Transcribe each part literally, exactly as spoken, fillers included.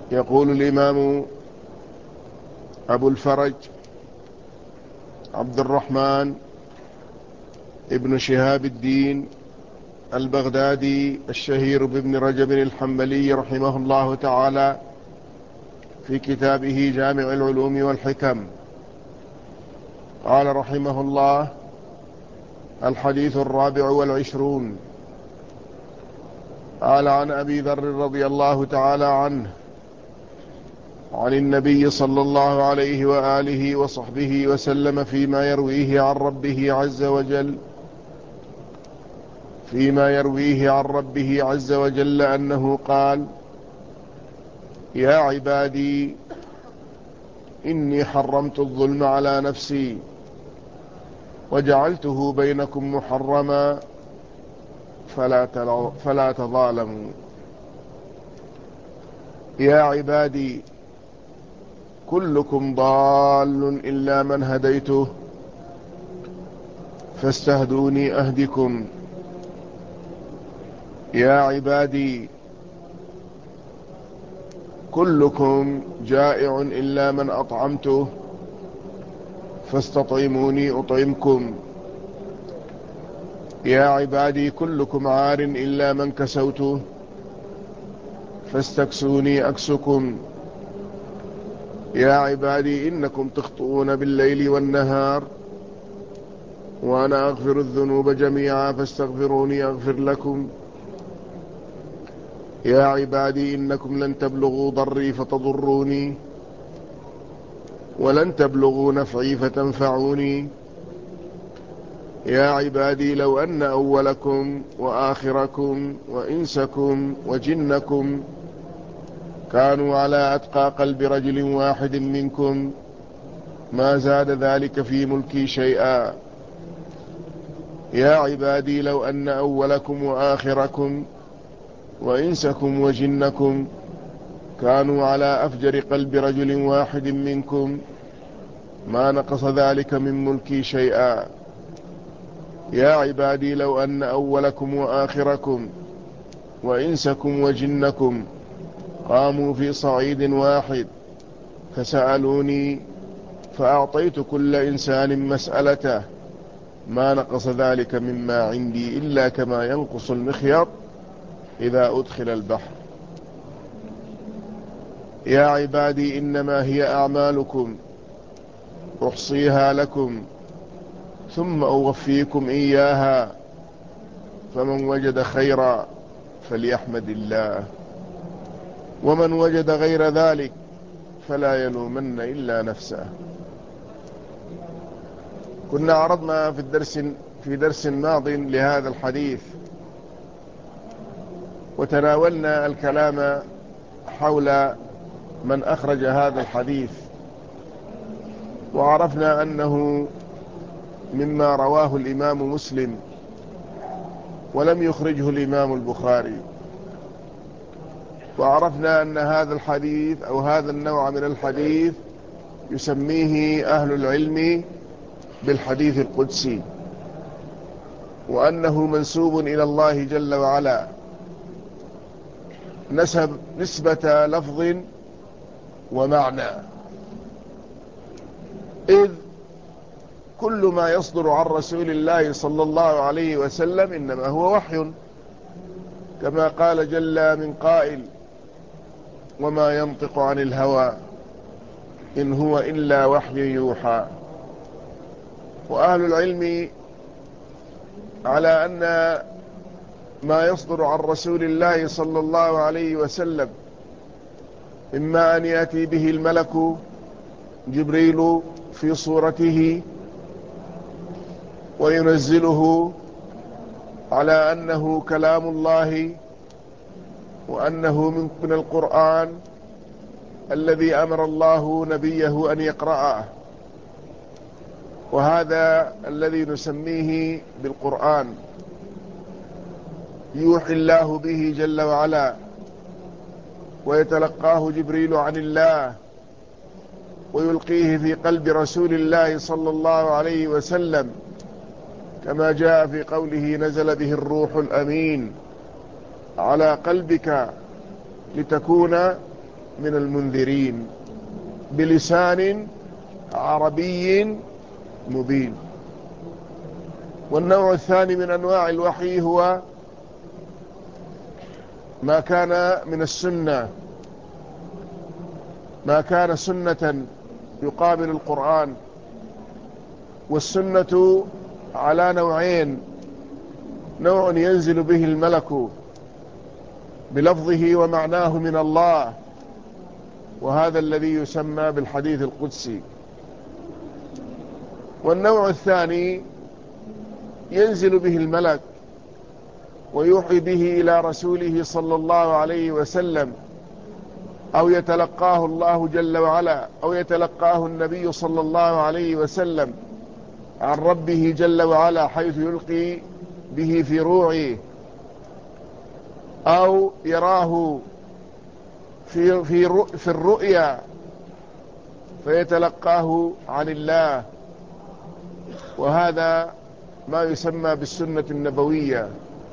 يقول الإمام أبو الفرج عبد الرحمن ابن شهاب الدين البغدادي الشهير بابن رجب الحنبلي رحمه الله تعالى في كتابه جامع العلوم والحكم، قال رحمه الله: الحديث الرابع والعشرون. قال: عن أبي ذر رضي الله تعالى عنه عن النبي صلى الله عليه وآله وصحبه وسلم فيما يرويه عن ربه عز وجل فيما يرويه عن ربه عز وجل أنه قال: يا عبادي إني حرمت الظلم على نفسي وجعلته بينكم محرما فلا فلا تظالموا. يا عبادي كلكم ضال إلا من هديته فاستهدوني أهدكم. يا عبادي كلكم جائع إلا من أطعمته فاستطعموني أطعمكم. يا عبادي كلكم عار إلا من كسوته فاستكسوني أكسكم. يا عبادي إنكم تخطئون بالليل والنهار وأنا أغفر الذنوب جميعا فاستغفروني أغفر لكم. يا عبادي إنكم لن تبلغوا ضري فتضروني ولن تبلغوا نفعي فتنفعوني. يا عبادي لو أن أولكم وآخركم وإنسكم وجنكم كانوا على أتقى قلب رجل واحد منكم ما زاد ذلك في ملكي شيئا. يا عبادي لو أن أولكم وآخركم وإنسكم وجنكم كانوا على أفجر قلب رجل واحد منكم ما نقص ذلك من ملكي شيئا. يا عبادي لو أن أولكم وآخركم وإنسكم وجنكم قاموا في صعيد واحد فسألوني فأعطيت كل إنسان مسألته ما نقص ذلك مما عندي إلا كما ينقص المخيط إذا أدخل البحر. يا عبادي إنما هي أعمالكم أحصيها لكم ثم أوفيكم إياها فمن وجد خيرا فليحمد الله ومن وجد غير ذلك فلا يلومن إلا نفسه. كنا عرضنا في الدرس في درس ماض لهذا الحديث وتناولنا الكلام حول من أخرج هذا الحديث، وعرفنا أنه مما رواه الإمام مسلم ولم يخرجه الإمام البخاري، وعرفنا أن هذا الحديث أو هذا النوع من الحديث يسميه أهل العلم بالحديث القدسي، وأنه منسوب إلى الله جل وعلا نسب نسبة لفظ ومعنى، إذ كل ما يصدر عن رسول الله صلى الله عليه وسلم إنما هو وحي، كما قال جل من قائل: وما ينطق عن الهوى إن هو إلا وحي يوحى. وأهل العلم على أن ما يصدر عن رسول الله صلى الله عليه وسلم إما أن يأتي به الملك جبريل في صورته وينزله على أنه كلام الله وأنه من القرآن الذي أمر الله نبيه أن يقرأه، وهذا الذي نسميه بالقرآن يوحي الله به جل وعلا ويتلقاه جبريل عن الله ويلقيه في قلب رسول الله صلى الله عليه وسلم، كما جاء في قوله: نزل به الروح الأمين على قلبك لتكون من المنذرين بلسان عربي مبين. والنوع الثاني من أنواع الوحي هو ما كان من السنة، ما كان سنة يقابل القرآن. والسنة على نوعين: نوع ينزل به الملك بلفظه ومعناه من الله، وهذا الذي يسمى بالحديث القدسي. والنوع الثاني ينزل به الملك ويوحي به إلى رسوله صلى الله عليه وسلم، أو يتلقاه الله جل وعلا، أو يتلقاه النبي صلى الله عليه وسلم عن ربه جل وعلا حيث يلقي به في روعه، أو يراه في, في, في الرؤيا فيتلقاه عن الله. وهذا ما يسمى بالسنة النبوية.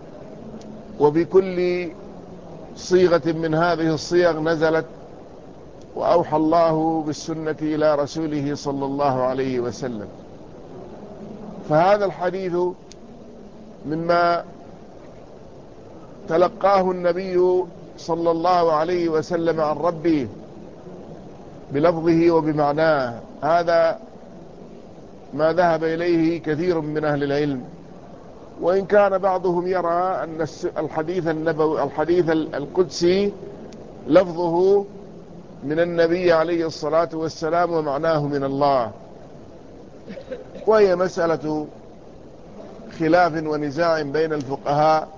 وبكل صيغة من هذه الصيغ نزلت وأوحى الله بالسنة إلى رسوله صلى الله عليه وسلم. فهذا الحديث مما تلقاه النبي صلى الله عليه وسلم عن ربه بلفظه وبمعناه، هذا ما ذهب إليه كثير من أهل العلم. وإن كان بعضهم يرى أن الحديث النبوي الحديث القدسي لفظه من النبي عليه الصلاة والسلام ومعناه من الله، وهي مسألة خلاف ونزاع بين الفقهاء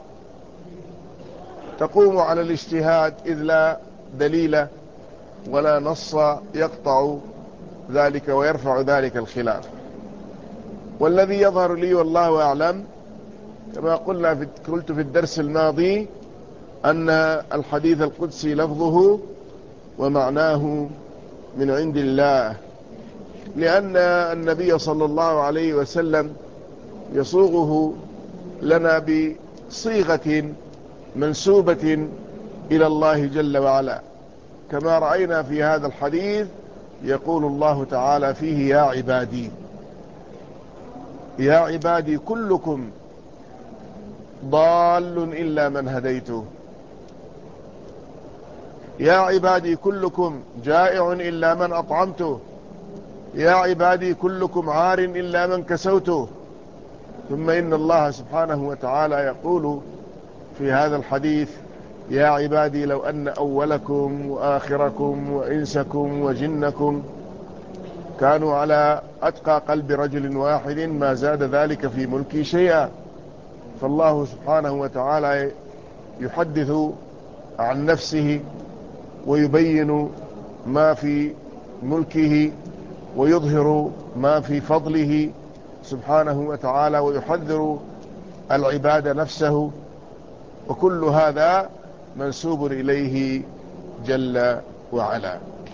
تقوم على الاجتهاد، إذ لا دليل ولا نص يقطع ذلك ويرفع ذلك الخلاف. والذي يظهر لي والله أعلم كما قلنا في قلت في الدرس الماضي أن الحديث القدسي لفظه ومعناه من عند الله، لأن النبي صلى الله عليه وسلم يصوغه لنا بصيغة منسوبة إلى الله جل وعلا، كما رأينا في هذا الحديث يقول الله تعالى فيه: يا عبادي يا عبادي كلكم ضال إلا من هديته، يا عبادي كلكم جائع إلا من أطعمته، يا عبادي كلكم عار إلا من كسوته. ثم إن الله سبحانه وتعالى يقول في هذا الحديث: يا عبادي لو أن أولكم وآخركم وإنسكم وجنكم كانوا على أتقى قلب رجل واحد ما زاد ذلك في ملكي شيئا. فالله سبحانه وتعالى يحدث عن نفسه ويبين ما في ملكه ويظهر ما في فضله سبحانه وتعالى، ويحذر العباد نفسه، وكل هذا منسوب إليه جل وعلا.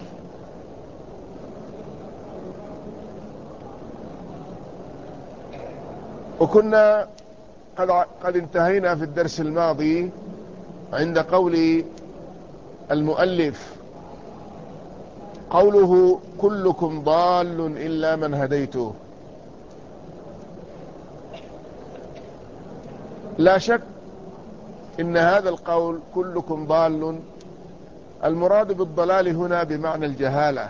وكنا قد, قد انتهينا في الدرس الماضي عند قول المؤلف قوله: كلكم ضال إلا من هديته. لا شك إن هذا القول كلكم ضال المراد بالضلال هنا بمعنى الجهالة،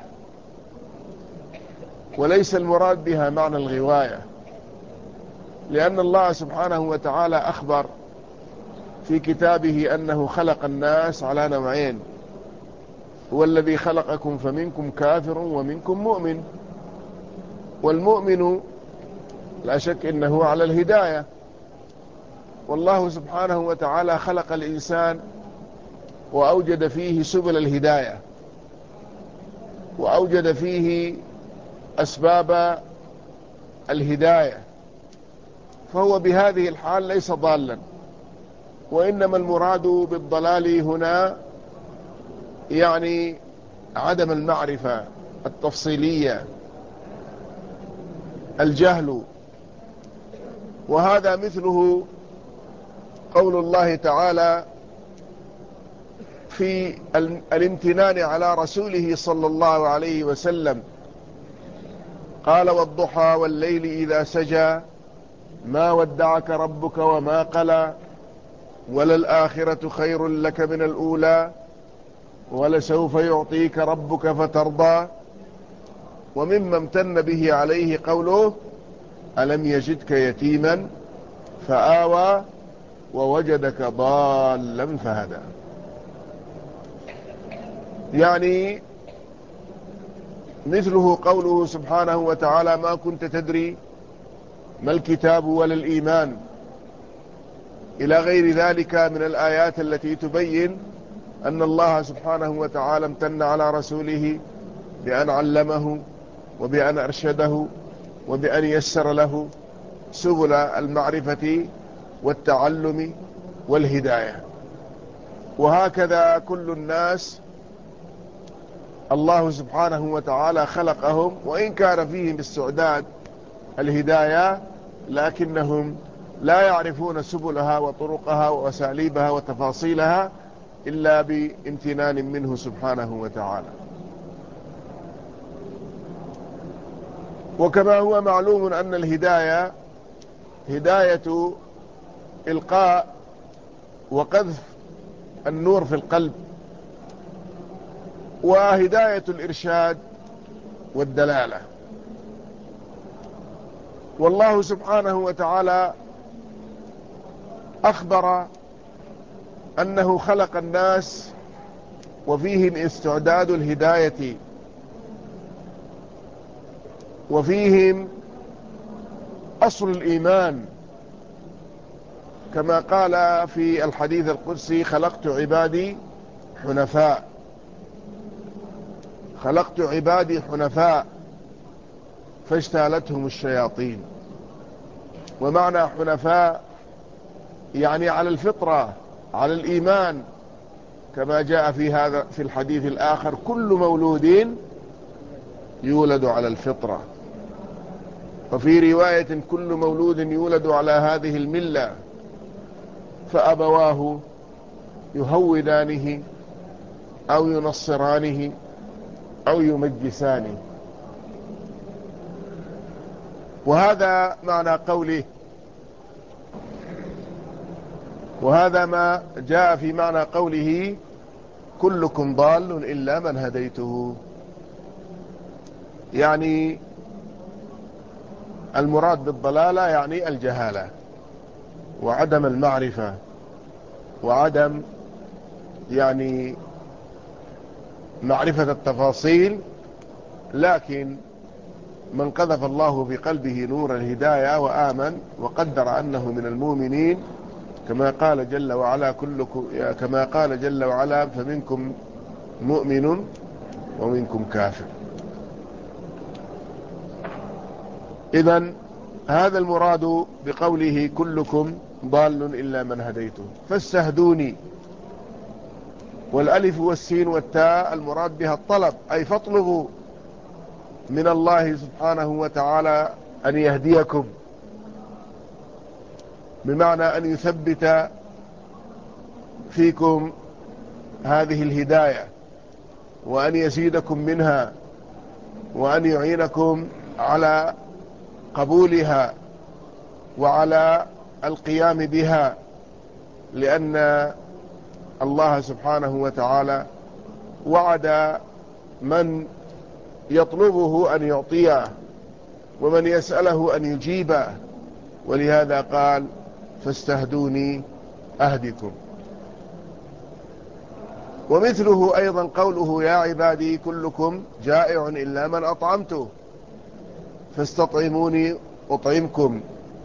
وليس المراد بها معنى الغواية، لأن الله سبحانه وتعالى أخبر في كتابه أنه خلق الناس على نوعين: هو الذي خلقكم فمنكم كافر ومنكم مؤمن. والمؤمن لا شك إنه على الهداية، والله سبحانه وتعالى خلق الإنسان وأوجد فيه سبل الهداية، وأوجد فيه أسباب الهداية، فهو بهذه الحال ليس ضالا. وإنما المراد بالضلال هنا يعني عدم المعرفة التفصيلية، الجهل. وهذا مثله قول الله تعالى في الامتنان على رسوله صلى الله عليه وسلم. قال: والضحى والليل إذا سجى ما ودعك ربك وما قلى وللآخرة خير لك من الأولى ولسوف يعطيك ربك فترضى. ومما امتن به عليه قوله: ألم يجدك يتيما فآوى ووجدك ضالا فهدى. يعني مثله قوله سبحانه وتعالى: ما كنت تدري ما الكتاب ولا الإيمان، إلى غير ذلك من الآيات التي تبين أن الله سبحانه وتعالى امتن على رسوله بأن علمه وبأن أرشده وبأن يسر له سبل المعرفة والتعلم والهداية. وهكذا كل الناس الله سبحانه وتعالى خلقهم، وإن كان فيهم استعداد الهداية لكنهم لا يعرفون سبلها وطرقها وأساليبها وتفاصيلها إلا بامتنان منه سبحانه وتعالى. وكما هو معلوم أن الهداية هداية إلقاء وقذف النور في القلب، وهداية الإرشاد والدلالة. والله سبحانه وتعالى أخبر أنه خلق الناس وفيهم استعداد الهداية وفيهم أصل الإيمان، كما قال في الحديث القدسي: خلقت عبادي حنفاء خلقت عبادي حنفاء فاجتالتهم الشياطين. ومعنى حنفاء يعني على الفطرة، على الإيمان، كما جاء في هذا في الحديث الآخر: كل مولود يولد على الفطرة. وفي رواية: كل مولود يولد على هذه الملة فأبواه يهودانه أو ينصرانه أو يمجسانه. وهذا معنى قوله، وهذا ما جاء في معنى قوله: كلكم ضال إلا من هديته. يعني المراد بالضلالة يعني الجهالة وعدم المعرفة وعدم يعني معرفة التفاصيل. لكن من قذف الله في قلبه نور الهداية وآمن وقدر أنه من المؤمنين، كما قال جل وعلا كلكم كما قال جل وعلا: فمنكم مؤمن ومنكم كافر. إذن هذا المراد بقوله: كلكم ضال إلا من هديته فاستهدوني. والألف والسين والتاء المراد بها الطلب، أي فاطلبوا من الله سبحانه وتعالى أن يهديكم، بمعنى أن يثبت فيكم هذه الهداية وأن يزيدكم منها وأن يعينكم على قبولها وعلى القيام بها، لأن الله سبحانه وتعالى وعد من يطلبه أن يعطيه ومن يسأله أن يجيبه، ولهذا قال: فاستهدوني أهدكم. ومثله أيضا قوله: يا عبادي كلكم جائع إلا من أطعمته فاستطعموني أطعمكم.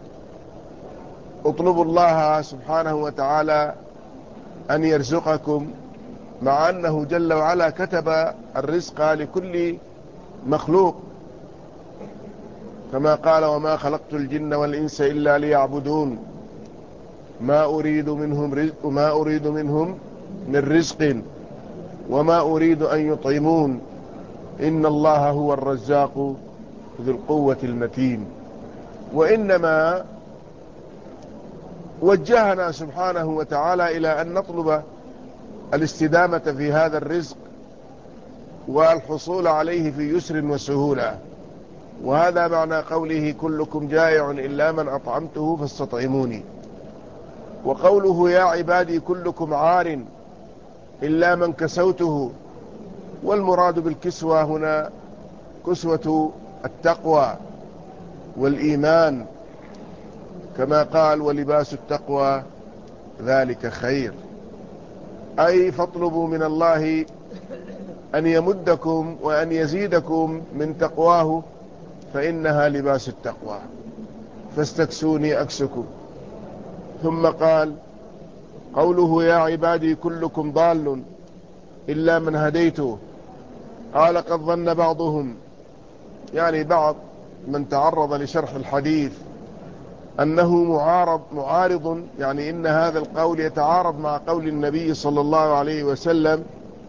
اطلبوا الله سبحانه وتعالى أن يرزقكم، مع أنه جل وعلا كتب الرزق لكل مخلوق، كما قال: وما خلقت الجن والإنس إلا ليعبدون ما أريد منهم رزق ما أريد منهم من رزق وما أريد أن يطعمون إن الله هو الرزاق ذو القوة المتين. وإنما وجهنا سبحانه وتعالى إلى أن نطلب الاستدامة في هذا الرزق والحصول عليه في يسر وسهولة. وهذا معنى قوله كلكم جائع إلا من أطعمته فاستطعموني. وقوله يا عبادي كلكم عار إلا من كسوته، والمراد بالكسوة هنا كسوة التقوى والإيمان، كما قال ولباس التقوى ذلك خير، أي فاطلبوا من الله أن يمدكم وأن يزيدكم من تقواه فإنها لباس التقوى، فاستكسوني أكسكم. ثم قال قوله يا عبادي كلكم ضال إلا من هديته، قال قد ظن بعضهم، يعني بعض من تعرض لشرح الحديث، أنه معارض معارض يعني إن هذا القول يتعارض مع قول النبي صلى الله عليه وسلم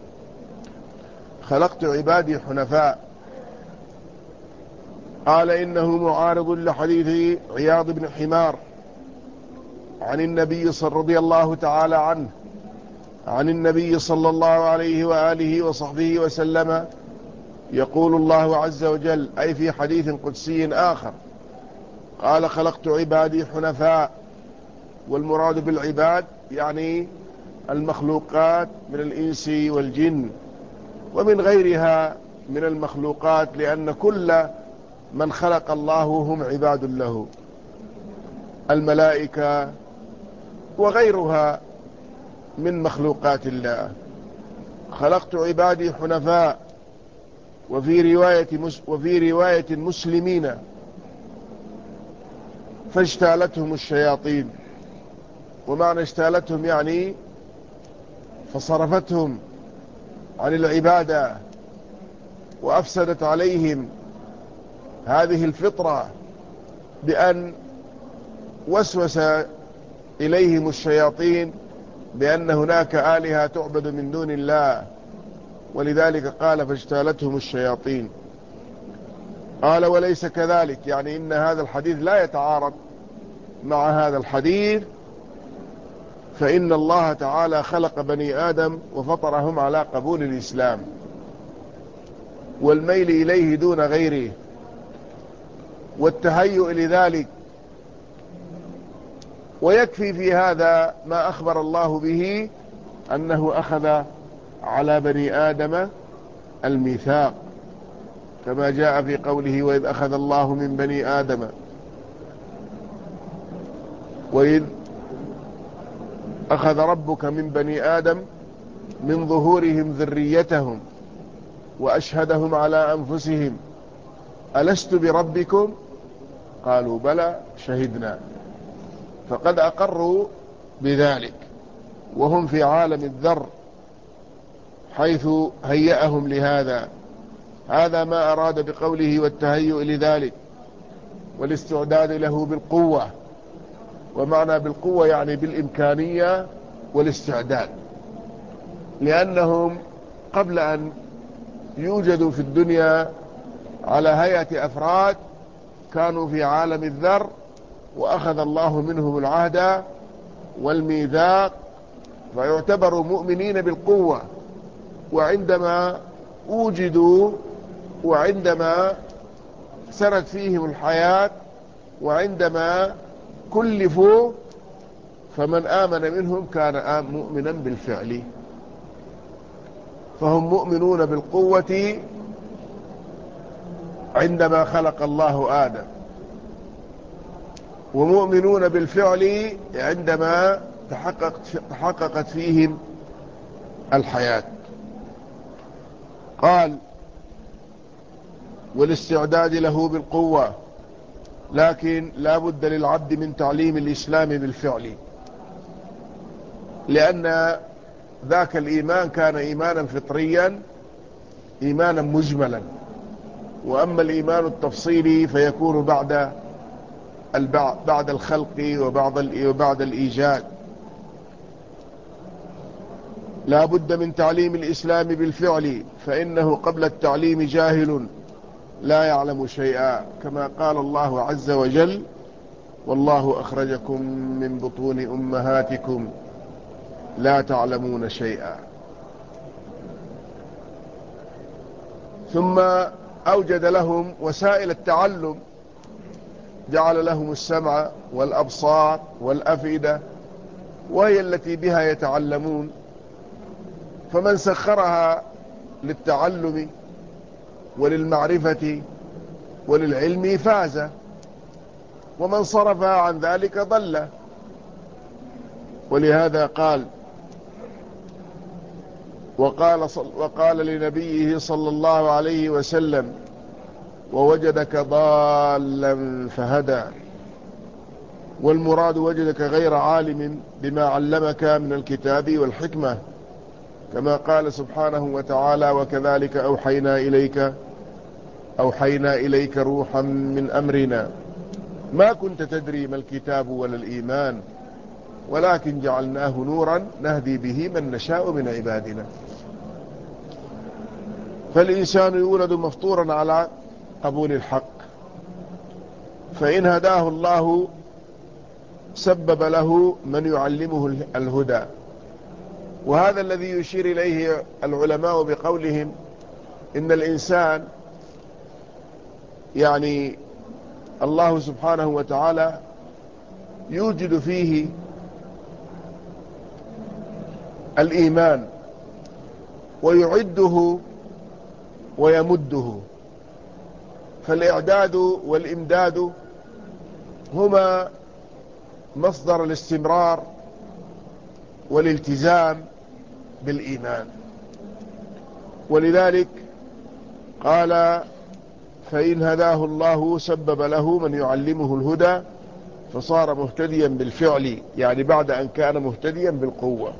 خلقت عبادي حنفاء. قال إنه معارض لحديث عياض بن حمار عن النبي صلى رضي الله تعالى عنه عن النبي صلى الله عليه وآله وصحبه وسلم يقول الله عز وجل، أي في حديث قدسي آخر، قال خلقت عبادي حنفاء. والمراد بالعباد يعني المخلوقات من الإنس والجن ومن غيرها من المخلوقات، لأن كل من خلق الله هم عباد له، الملائكة وغيرها من مخلوقات الله. خلقت عبادي حنفاء. وفي رواية, وفي رواية مسلمين فاجتالتهم الشياطين. ومعنى اجتالتهم يعني فصرفتهم عن العبادة وأفسدت عليهم هذه الفطرة بأن وسوس إليهم الشياطين بأن هناك آلهة تعبد من دون الله، ولذلك قال فاجتالتهم الشياطين. قال وليس كذلك، يعني إن هذا الحديث لا يتعارض مع هذا الحديث، فإن الله تعالى خلق بني آدم وفطرهم على قبول الإسلام والميل إليه دون غيره والتهيؤ لذلك. ويكفي في هذا ما أخبر الله به أنه أخذ على بني آدم الميثاق، كما جاء في قوله وإذ أخذ الله من بني آدم وإذ أخذ ربك من بني آدم من ظهورهم ذريتهم وأشهدهم على أنفسهم ألست بربكم قالوا بلى شهدنا. فقد أقروا بذلك وهم في عالم الذر حيث هيأهم لهذا. هذا ما أراد بقوله والتهيؤ لذلك والاستعداد له بالقوة. ومعنى بالقوة يعني بالإمكانية والاستعداد، لأنهم قبل أن يوجدوا في الدنيا على هيئة أفراد كانوا في عالم الذر، وأخذ الله منهم العهد والميثاق، فيعتبروا مؤمنين بالقوة. وعندما وجدوا وعندما سرت فيهم الحياة وعندما كلفوا فمن آمن منهم كان مؤمنا بالفعل، فهم مؤمنون بالقوة عندما خلق الله آدم، ومؤمنون بالفعل عندما تحققت, تحققت فيهم الحياة. قال والاستعداد له بالقوة، لكن لا بد للعبد من تعليم الإسلام بالفعل، لأن ذاك الإيمان كان إيمانا فطريا إيمانا مجملا، وأما الإيمان التفصيلي فيكون بعد بعد الخلق وبعد وبعد الإيجاد. لا بد من تعليم الإسلام بالفعل، فإنه قبل التعليم جاهل لا يعلم شيئا، كما قال الله عز وجل والله أخرجكم من بطون أمهاتكم لا تعلمون شيئا. ثم أوجد لهم وسائل التعلم، جعل لهم السمع والأبصار والأفئدة، وهي التي بها يتعلمون. فمن سخرها للتعلم وللمعرفة وللعلم فاز، ومن صرفها عن ذلك ضل. ولهذا قال وقال, وقال لنبيه صلى الله عليه وسلم: ووجدك ضالا فهدى. والمراد وجدك غير عالم بما علمك من الكتاب والحكمة، كما قال سبحانه وتعالى: وكذلك أوحينا إليك أوحينا إليك روحا من أمرنا ما كنت تدري ما الكتاب ولا الإيمان ولكن جعلناه نورا نهدي به من نشاء من عبادنا. فالإنسان يولد مفطورا على قبول الحق، فإن هداه الله سبب له من يعلمه الهدى. وهذا الذي يشير إليه العلماء بقولهم إن الإنسان يعني الله سبحانه وتعالى يوجد فيه الإيمان ويعده ويمده، فالإعداد والإمداد هما مصدر الاستمرار والالتزام بالإيمان. ولذلك قال: فإن هداه الله سبب له من يعلمه الهدى فصار مهتديا بالفعل، يعني بعد أن كان مهتديا بالقوة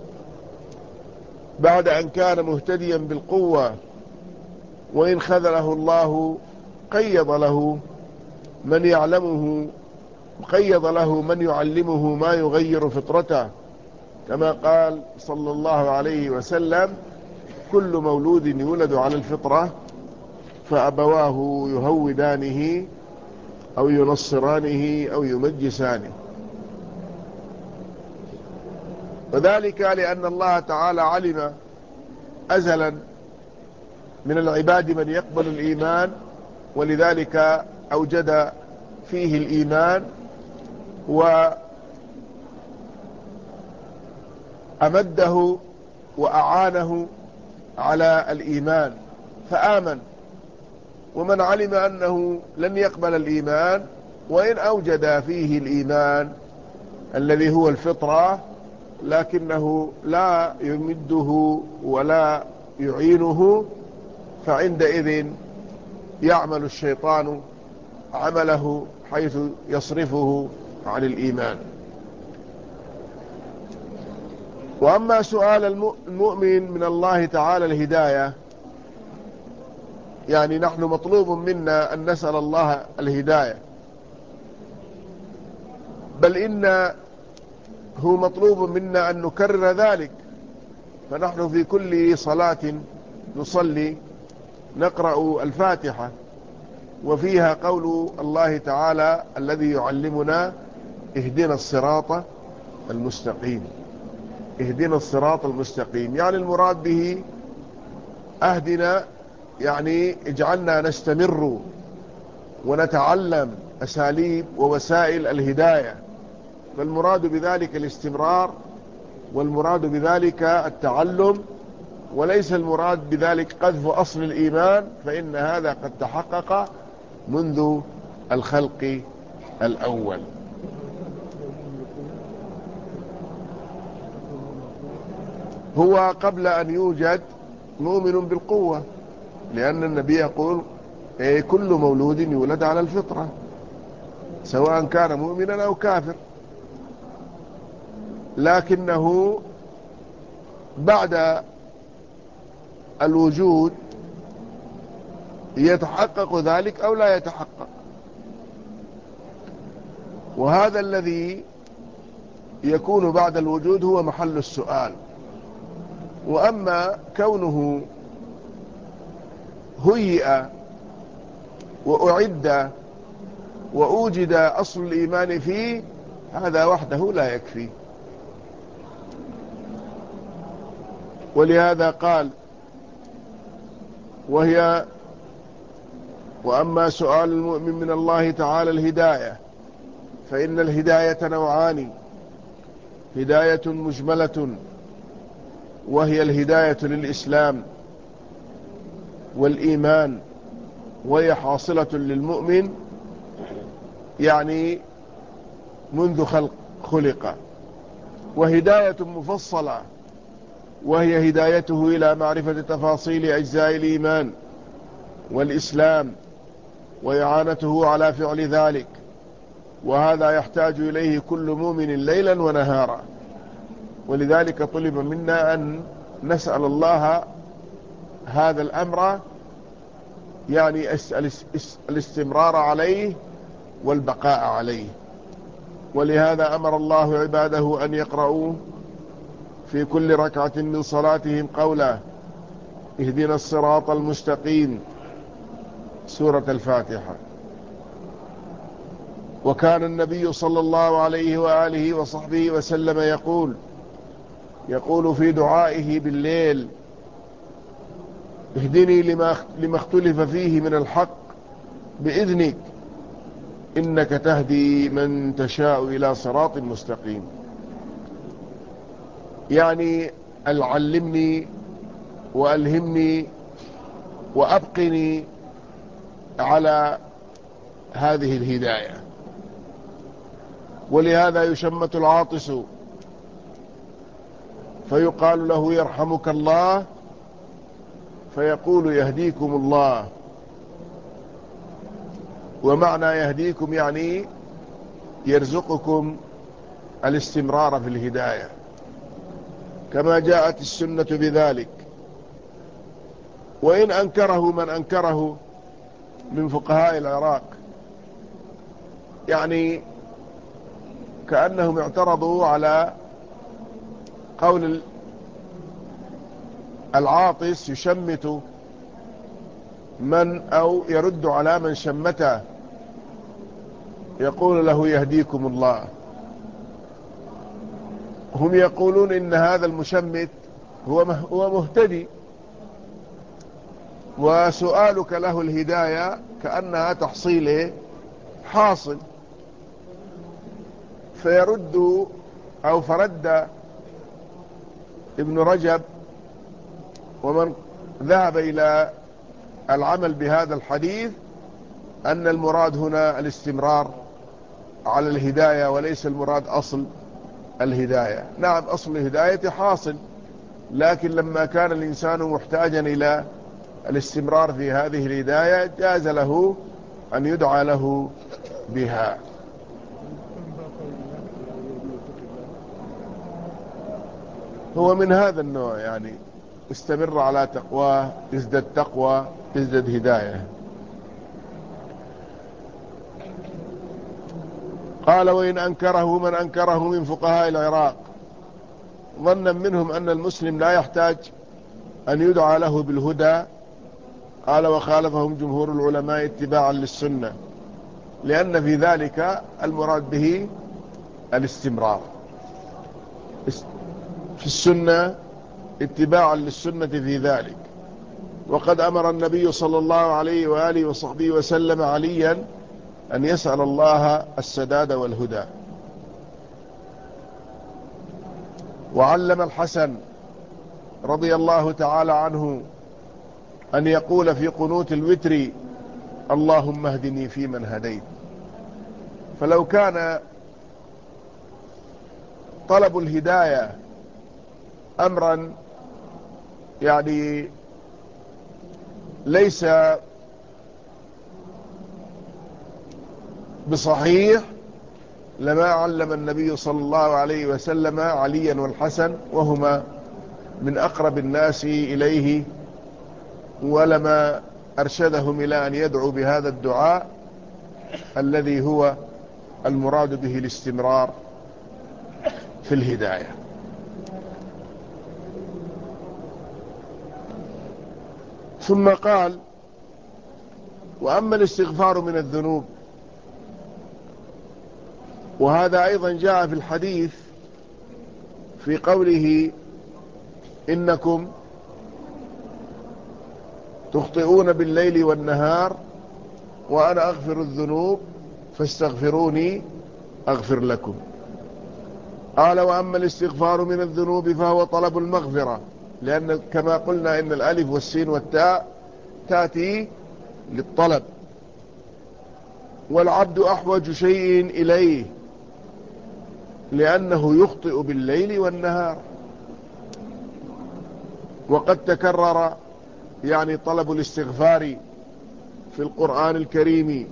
بعد أن كان مهتديا بالقوة وإن خذله الله قيض له من يعلمه قيض له من يعلمه ما يغير فطرته، كما قال صلى الله عليه وسلم: كل مولود يولد على الفطرة فأبواه يهودانه أو ينصرانه أو يمجسانه. وذلك لأن الله تعالى علم أزلا من العباد من يقبل الإيمان، ولذلك أوجد فيه الإيمان وأمده وأعانه على الإيمان فآمن. ومن علم أنه لن يقبل الإيمان وإن أوجد فيه الإيمان الذي هو الفطرة لكنه لا يمده ولا يعينه، فعندئذ يعمل الشيطان عمله حيث يصرفه عن الإيمان. وأما سؤال المؤمن من الله تعالى الهداية، يعني نحن مطلوب منا أن نسأل الله الهداية، بل إن هو مطلوب منا أن نكرر ذلك. فنحن في كل صلاة نصلي نقرأ الفاتحة، وفيها قول الله تعالى الذي يعلمنا: اهدنا الصراط المستقيم. اهدنا الصراط المستقيم يعني المراد به أهدنا، يعني اجعلنا نستمر ونتعلم أساليب ووسائل الهداية، فالمراد بذلك الاستمرار، والمراد بذلك التعلم، وليس المراد بذلك قذف أصل الإيمان، فإن هذا قد تحقق منذ الخلق الأول. هو قبل أن يوجد مؤمن بالقوة، لأن النبي يقول: إيه كل مولود يولد على الفطرة سواء كان مؤمنا أو كافر. لكنه بعد الوجود يتحقق ذلك أو لا يتحقق، وهذا الذي يكون بعد الوجود هو محل السؤال. وأما كونه هيئ وأعد وأوجد أصل الإيمان فيه، هذا وحده لا يكفي. ولهذا قال وهي وأما سؤال المؤمن من الله تعالى الهداية فإن الهداية نوعان: هداية مجملة وهي الهداية للإسلام والإيمان، وهي حاصلة للمؤمن يعني منذ خلق خلق، وهداية مفصلة وهي هدايته إلى معرفة تفاصيل أجزاء الإيمان والإسلام وإعانته على فعل ذلك، وهذا يحتاج إليه كل مؤمن ليلا ونهارا. ولذلك طلب منا أن نسأل الله هذا الأمر، يعني الاستمرار عليه والبقاء عليه. ولهذا أمر الله عباده أن يقرأوا في كل ركعة من صلاتهم قوله: اهدنا الصراط المستقيم، سورة الفاتحة. وكان النبي صلى الله عليه وآله وصحبه وسلم يقول يقول في دعائه بالليل: اهدني لما اختلف فيه من الحق بإذنك إنك تهدي من تشاء إلى صراط مستقيم. يعني علمني وألهمني وأبقني على هذه الهداية. ولهذا يشمت العاطس فيقال له: يرحمك الله، فيقول: يهديكم الله. ومعنى يهديكم يعني يرزقكم الاستمرار في الهداية، كما جاءت السنة بذلك. وإن أنكره من أنكره من فقهاء العراق، يعني كأنهم اعترضوا على قول العاطس يشمت من أو يرد على من شمته، يقول له: يهديكم الله. هم يقولون إن هذا المشمت هو مهتدي، وسؤالك له الهداية كأنها تحصيل حاصل. فيرد أو فرد ابن رجب ومن ذهب إلى العمل بهذا الحديث أن المراد هنا الاستمرار على الهداية، وليس المراد أصل الهداية. نعم، أصل الهداية حاصل، لكن لما كان الإنسان محتاجا إلى الاستمرار في هذه الهداية جاز له أن يدعى له بها. هو من هذا النوع، يعني استمر على تقواه، ازدد تقوى، ازدد هداية. قال: وإن أنكره من أنكره من فقهاء العراق ظنا منهم أن المسلم لا يحتاج أن يدعى له بالهدى. قال: وخالفهم جمهور العلماء اتباعا للسنة، لأن في ذلك المراد به الاستمرار في السنة، اتباعا للسنة في ذلك. وقد أمر النبي صلى الله عليه وآله وصحبه وسلم عليا أن يسأل الله السداد والهدى. وعلم الحسن رضي الله تعالى عنه أن يقول في قنوت الوتر: اللهم اهدني فيمن هديت. فلو كان طلب الهداية أمرا يعني ليس بصحيح لما علم النبي صلى الله عليه وسلم عليا والحسن، وهما من أقرب الناس إليه، ولما أرشدهم إلى أن يدعوا بهذا الدعاء الذي هو المراد به الاستمرار في الهداية. ثم قال: وأما الاستغفار من الذنوب، وهذا أيضا جاء في الحديث في قوله: إنكم تخطئون بالليل والنهار وأنا أغفر الذنوب فاستغفروني أغفر لكم. قال وأما الاستغفار من الذنوب فهو طلب المغفرة، لأن كما قلنا إن الألف والسين والتاء تأتي للطلب، والعبد أحوج شيء إليه لأنه يخطئ بالليل والنهار. وقد تكرر يعني طلب الاستغفار في القرآن الكريم،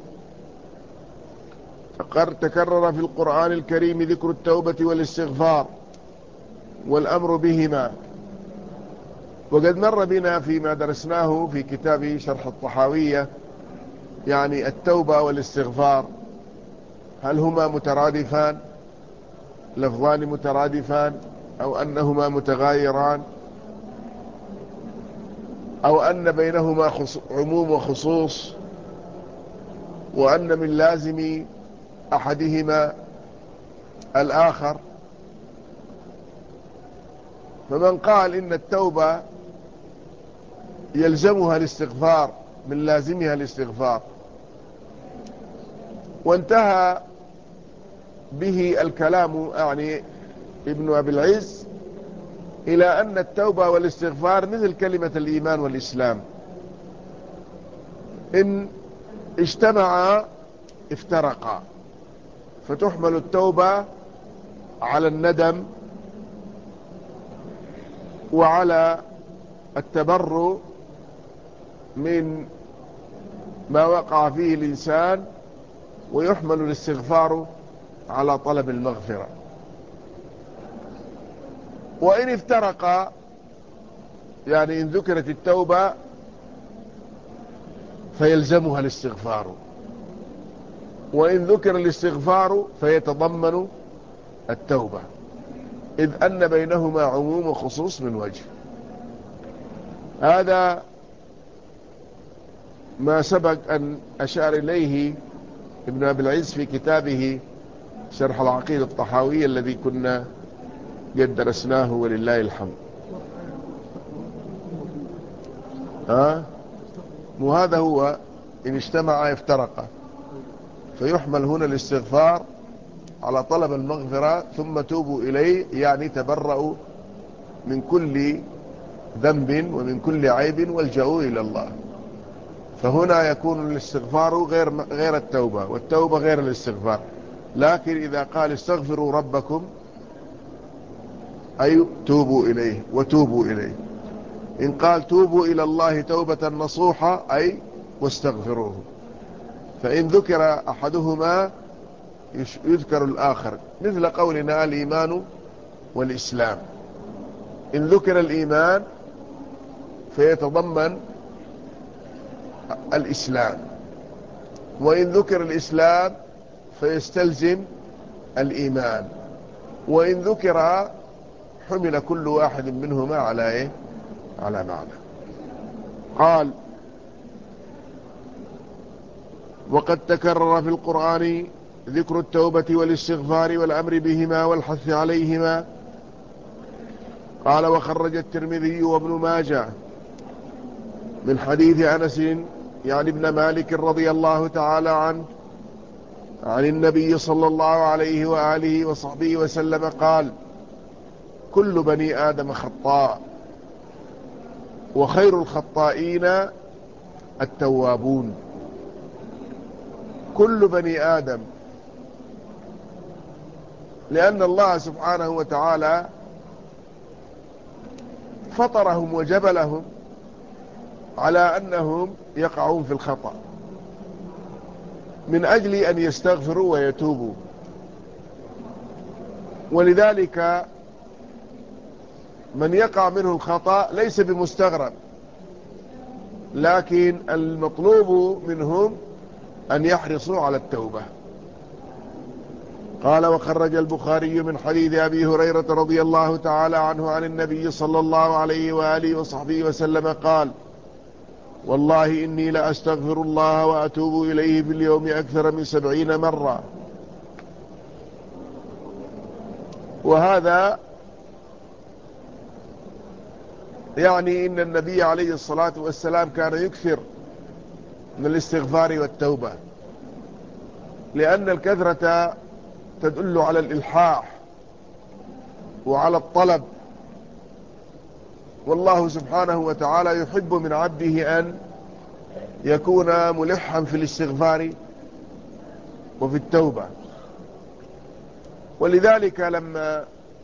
فقد تكرر في القرآن الكريم ذكر التوبة والاستغفار والأمر بهما. وقد مر بنا فيما درسناه في كتاب شرح الطحاوية يعني التوبة والاستغفار هل هما مترادفان، لفظان مترادفان، أو أنهما متغايران، أو أن بينهما عموم وخصوص، وأن من لازم أحدهما الآخر. فمن قال إن التوبة يلزمها الاستغفار، من لازمها الاستغفار، وانتهى به الكلام يعني ابن أبي العز إلى أن التوبة والاستغفار مثل كلمة الإيمان والإسلام، إن اجتمعا افترقا، فتحمل التوبة على الندم وعلى التبرؤ من ما وقع فيه الإنسان، ويحمل الاستغفار على طلب المغفرة. وإن افترقا يعني إن ذكرت التوبة فيلزمها الاستغفار، وإن ذكر الاستغفار فيتضمن التوبة، إذ أن بينهما عموم وخصوص من وجه. هذا ما سبق أن أشار إليه ابن أبي العز في كتابه شرح العقيدة الطحاوية الذي كنا قد درسناه ولله الحمد. ها وهذا هو إن اجتمع افترقا، فيحمل هنا الاستغفار على طلب المغفرة، ثم توبوا إليه يعني تبرأوا من كل ذنب ومن كل عيب والجأوا إلى الله. فهنا يكون الاستغفار غير غير التوبة، والتوبة غير الاستغفار. لكن إذا قال استغفروا ربكم أي توبوا إليه وتوبوا إليه. إن قال توبوا إلى الله توبة نصوحة أي واستغفروه. فإن ذكر أحدهما يذكر الآخر، مثل قولنا الإيمان والإسلام. إن ذكر الإيمان فيتضمن الإسلام، وإن ذكر الإسلام فيستلزم الإيمان، وإن ذكر حمل كل واحد منهما على إيه؟ على معنى. قال وقد تكرر في القرآن ذكر التوبة والاستغفار والأمر بهما والحث عليهما. قال وخرج الترمذي وابن ماجه من حديث أنس يعني ابن مالك رضي الله تعالى عنه عن النبي صلى الله عليه وآله وصحبه وسلم قال كل بني آدم خطاء وخير الخطائين التوابون. كل بني آدم، لأن الله سبحانه وتعالى فطرهم وجبلهم على أنهم يقعون في الخطأ من أجل أن يستغفروا ويتوبوا. ولذلك من يقع منه الخطأ ليس بمستغرب، لكن المطلوب منهم أن يحرصوا على التوبة. قال وخرج البخاري من حديث أبي هريرة رضي الله تعالى عنه عن النبي صلى الله عليه وآله وصحبه وسلم قال والله إني لأستغفر الله وأتوب إليه في اليوم أكثر من سبعين مرة. وهذا يعني إن النبي عليه الصلاة والسلام كان يكثر من الاستغفار والتوبة، لأن الكثرة تدل على الإلحاح وعلى الطلب، والله سبحانه وتعالى يحب من عبده أن يكون ملحا في الاستغفار وفي التوبة. ولذلك لما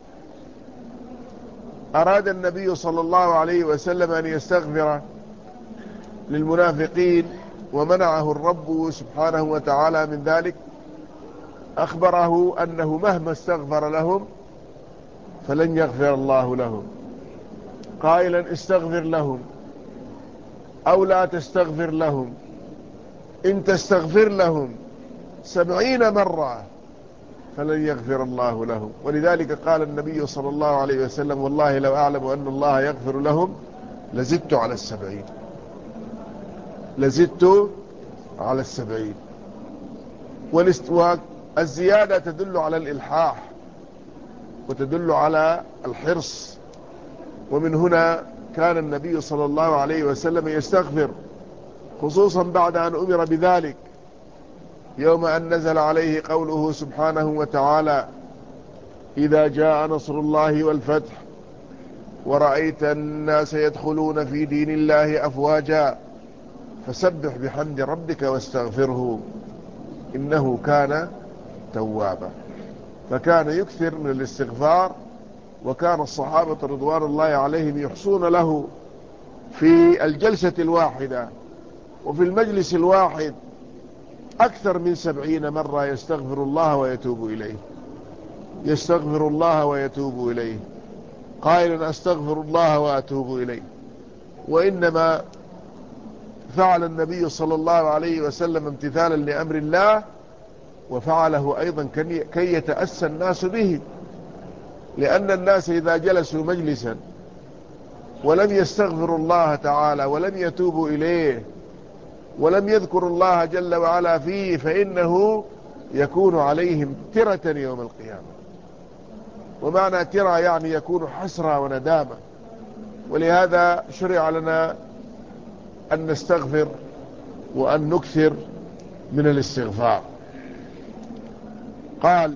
أراد النبي صلى الله عليه وسلم أن يستغفر للمنافقين ومنعه الرب سبحانه وتعالى من ذلك، أخبره أنه مهما استغفر لهم فلن يغفر الله لهم، قائلا استغفر لهم أو لا تستغفر لهم، إن تستغفر لهم سبعين مرة فلن يغفر الله لهم. ولذلك قال النبي صلى الله عليه وسلم والله لو أعلم أن الله يغفر لهم لزدت على السبعين، لزدت على السبعين. والزيادة تدل على الإلحاح وتدل على الحرص، ومن هنا كان النبي صلى الله عليه وسلم يستغفر، خصوصا بعد أن أمر بذلك يوم أن نزل عليه قوله سبحانه وتعالى إذا جاء نصر الله والفتح ورأيت الناس يدخلون في دين الله أفواجا فسبح بحمد ربك واستغفره إنه كان توابا. فكان يكثر من الاستغفار، وكان الصحابة رضوان الله عليهم يحصون له في الجلسة الواحدة وفي المجلس الواحد أكثر من سبعين مرة يستغفر الله ويتوب إليه، يستغفر الله ويتوب إليه، قائلا أستغفر الله وأتوب إليه. وإنما فعل النبي صلى الله عليه وسلم امتثالا لأمر الله، وفعله أيضا كي يتأسى الناس به، لأن الناس إذا جلسوا مجلسا ولم يستغفروا الله تعالى ولم يتوبوا إليه ولم يذكروا الله جل وعلا فيه فإنه يكون عليهم ترة يوم القيامة. ومعنى ترى يعني يكون حسرة وندامة. ولهذا شرع لنا أن نستغفر وأن نكثر من الاستغفار. قال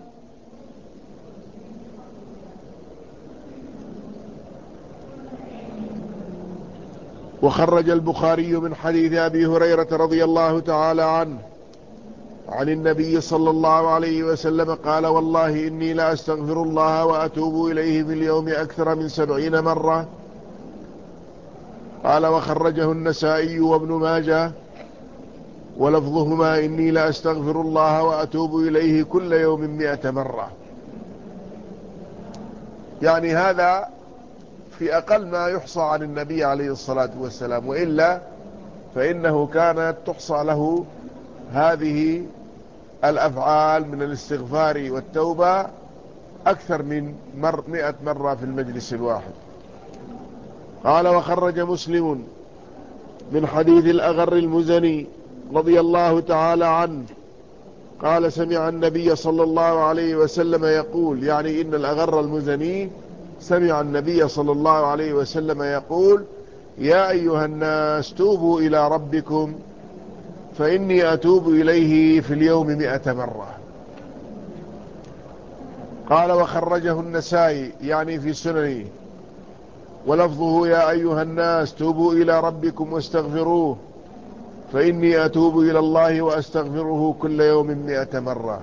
وخرج البخاري من حديث أبي هريرة رضي الله تعالى عنه عن النبي صلى الله عليه وسلم قال والله إني لا أستغفر الله وأتوب إليه في اليوم أكثر من سبعين مرة. قال وخرجه النسائي وابن ماجه ولفظهما إني لا أستغفر الله وأتوب إليه كل يوم مئة مرة. يعني هذا في أقل ما يحصى عن النبي عليه الصلاة والسلام، وإلا فإنه كانت تحصى له هذه الأفعال من الاستغفار والتوبة أكثر من مر مئة مرة في المجلس الواحد. قال وخرج مسلم من حديث الأغر المزني رضي الله تعالى عنه قال سمع النبي صلى الله عليه وسلم يقول، يعني إن الأغر المزني سمع النبي صلى الله عليه وسلم يقول يا أيها الناس توبوا إلى ربكم فإني أتوب إليه في اليوم مئة مرة. قال وخرجه النسائي يعني في سننه ولفظه يا أيها الناس توبوا إلى ربكم واستغفروه فإني أتوب إلى الله وأستغفره كل يوم مئة مرة.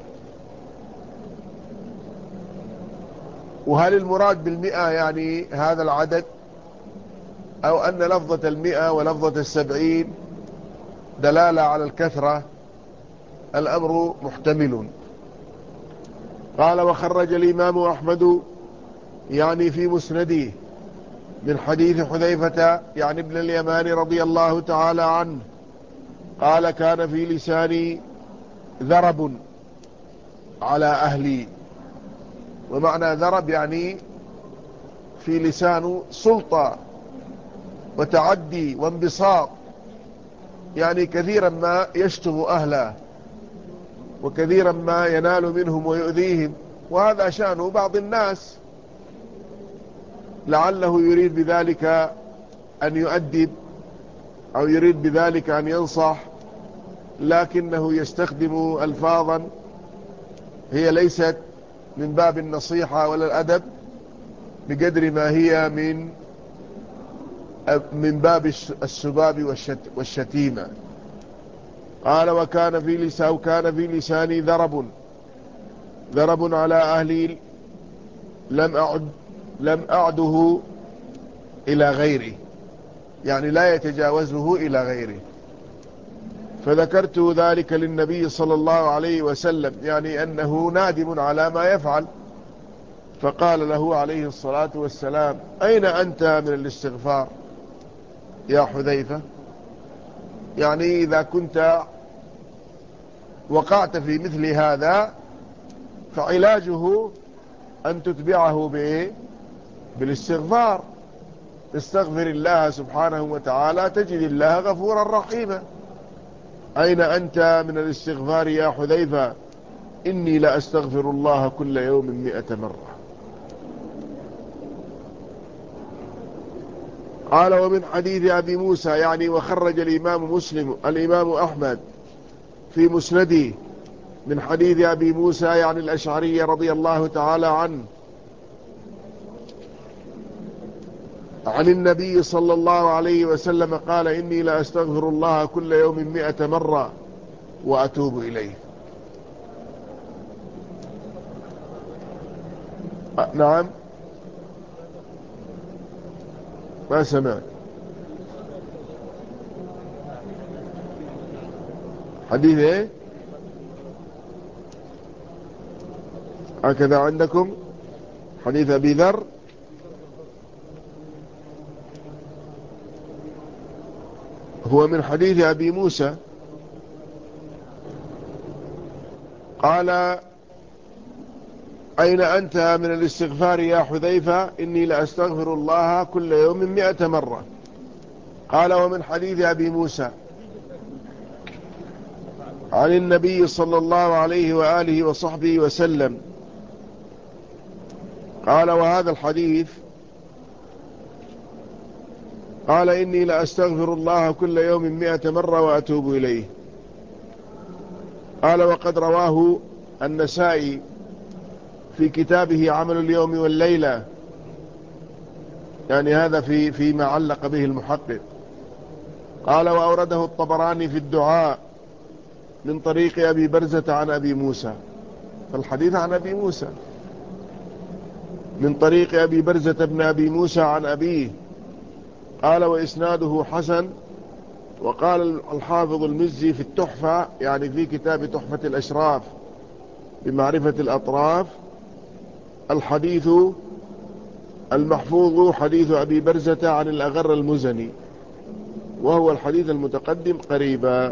وهل المراد بالمئة يعني هذا العدد، أو أن لفظة المئة ولفظة السبعين دلالة على الكثرة؟ الأمر محتمل. قال وخرج الإمام أحمد يعني في مسنده من حديث حذيفة يعني ابن اليمان رضي الله تعالى عنه قال كان في لساني ذرب على أهلي. ومعنى ذرب يعني في لسانه سلطة وتعدي وانبساط، يعني كثيرا ما يشتم أهله وكثيرا ما ينال منهم ويؤذيهم، وهذا شأنه بعض الناس. لعله يريد بذلك أن يؤدب أو يريد بذلك أن ينصح، لكنه يستخدم ألفاظا هي ليست من باب النصيحة ولا الأدب بقدر ما هي من من باب السباب والشتيمة. قال وكان في لسان وكان في لساني ذرب ذرب على أهلي لم أعد لم أعده إلى غيره، يعني لا يتجاوزه إلى غيره. فذكرت ذلك للنبي صلى الله عليه وسلم، يعني أنه نادم على ما يفعل. فقال له عليه الصلاة والسلام أين أنت من الاستغفار يا حذيفة؟ يعني إذا كنت وقعت في مثل هذا فعلاجه أن تتبعه بإيه؟ بالاستغفار. تستغفر الله سبحانه وتعالى تجد الله غفورا رحيما. أين أنت من الاستغفار يا حذيفة؟ إني لأستغفر الله كل يوم مئة مرة. قال ومن حديث أبي موسى، يعني وخرج الإمام مسلم الإمام أحمد في مسنده من حديث أبي موسى يعني الأشعري رضي الله تعالى عنه عن النبي صلى الله عليه وسلم قال إني لأستغفر الله كل يوم مئة مرة وأتوب إليه. أه نعم، ما سمعت. حديث ايه هكذا عندكم؟ حديث أبي ذر. هو من حديث أبي موسى قال أين أنت من الاستغفار يا حذيفة؟ إني لأستغفر الله كل يوم مئة مرة. قال ومن حديث أبي موسى عن النبي صلى الله عليه وآله وصحبه وسلم قال وهذا الحديث قال إني لأستغفر الله كل يوم مئة مرة وأتوب إليه. قال وقد رواه النسائي في كتابه عمل اليوم والليلة، يعني هذا في فيما علق به المحقق. قال وأورده الطبراني في الدعاء من طريق أبي برزة عن أبي موسى. فالحديث عن أبي موسى من طريق أبي برزة بن أبي موسى عن أبيه. قال وإسناده حسن. وقال الحافظ المزي في التحفة، يعني في كتاب تحفة الأشراف بمعرفة الأطراف، الحديث المحفوظ حديث أبي برزة عن الأغر المزني، وهو الحديث المتقدم قريبا.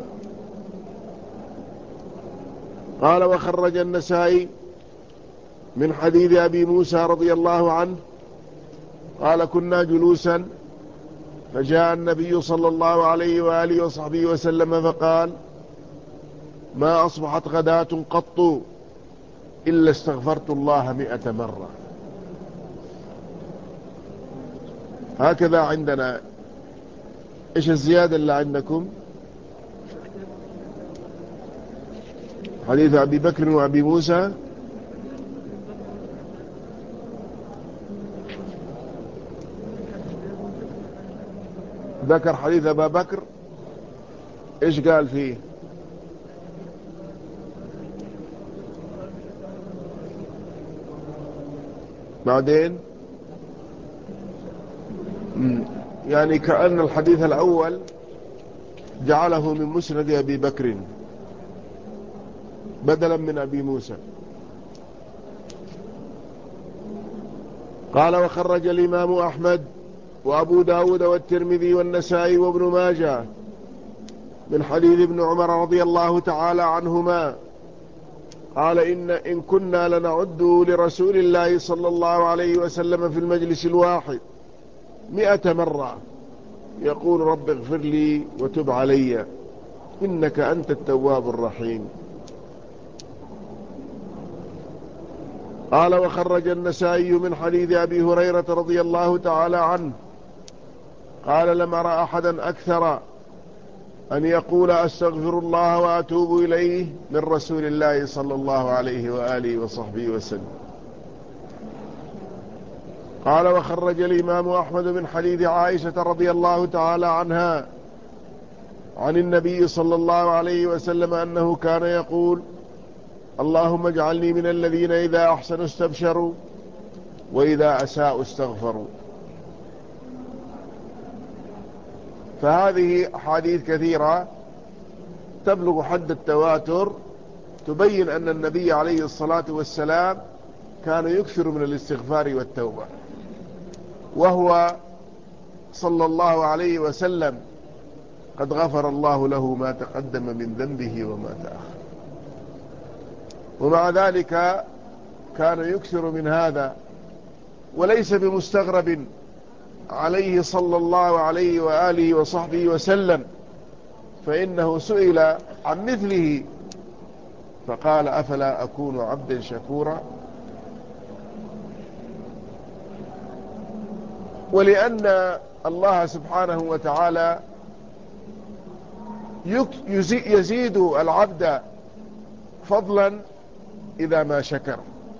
قال وخرج النسائي من حديث أبي موسى رضي الله عنه قال كنا جلوسا فجاء النبي صلى الله عليه وآله وصحبه وسلم فقال ما أصبحت غداة قط إلا استغفرت الله مئة مرة. هكذا عندنا. إيش الزيادة اللي عندكم؟ حديث أبي بكر وأبي موسى. ذكر حديث أبا بكر، إيش قال فيه؟ بعدين مم. يعني كأن الحديث الأول جعله من مسند أبي بكر بدلا من أبي موسى. قال وخرج الإمام أحمد وأبو داود والترمذي والنسائي وابن ماجه من حديث ابن عمر رضي الله تعالى عنهما قال إن, إن كنا لنعد لرسول الله صلى الله عليه وسلم في المجلس الواحد مئة مرة يقول رب اغفر لي وتب علي إنك أنت التواب الرحيم. قال وخرج النسائي من حديث أبي هريرة رضي الله تعالى عنه قال لم أرى أحدا أكثر أن يقول أستغفر الله وأتوب إليه من رسول الله صلى الله عليه وآله وصحبه وسلم. قال وخرج الإمام أحمد من حديث عائشة رضي الله تعالى عنها عن النبي صلى الله عليه وسلم أنه كان يقول اللهم اجعلني من الذين إذا أحسنوا استبشروا وإذا أساءوا استغفروا. فهذه أحاديث كثيرة تبلغ حد التواتر تبين أن النبي عليه الصلاة والسلام كان يكثر من الاستغفار والتوبة، وهو صلى الله عليه وسلم قد غفر الله له ما تقدم من ذنبه وما تأخر، ومع ذلك كان يكثر من هذا. وليس بمستغرب عليه صلى الله عليه وآله وصحبه وسلم، فإنه سئل عن مثله فقال أفلا أكون عبدا شكورا. ولأن الله سبحانه وتعالى يزيد العبد فضلا إذا ما شكر،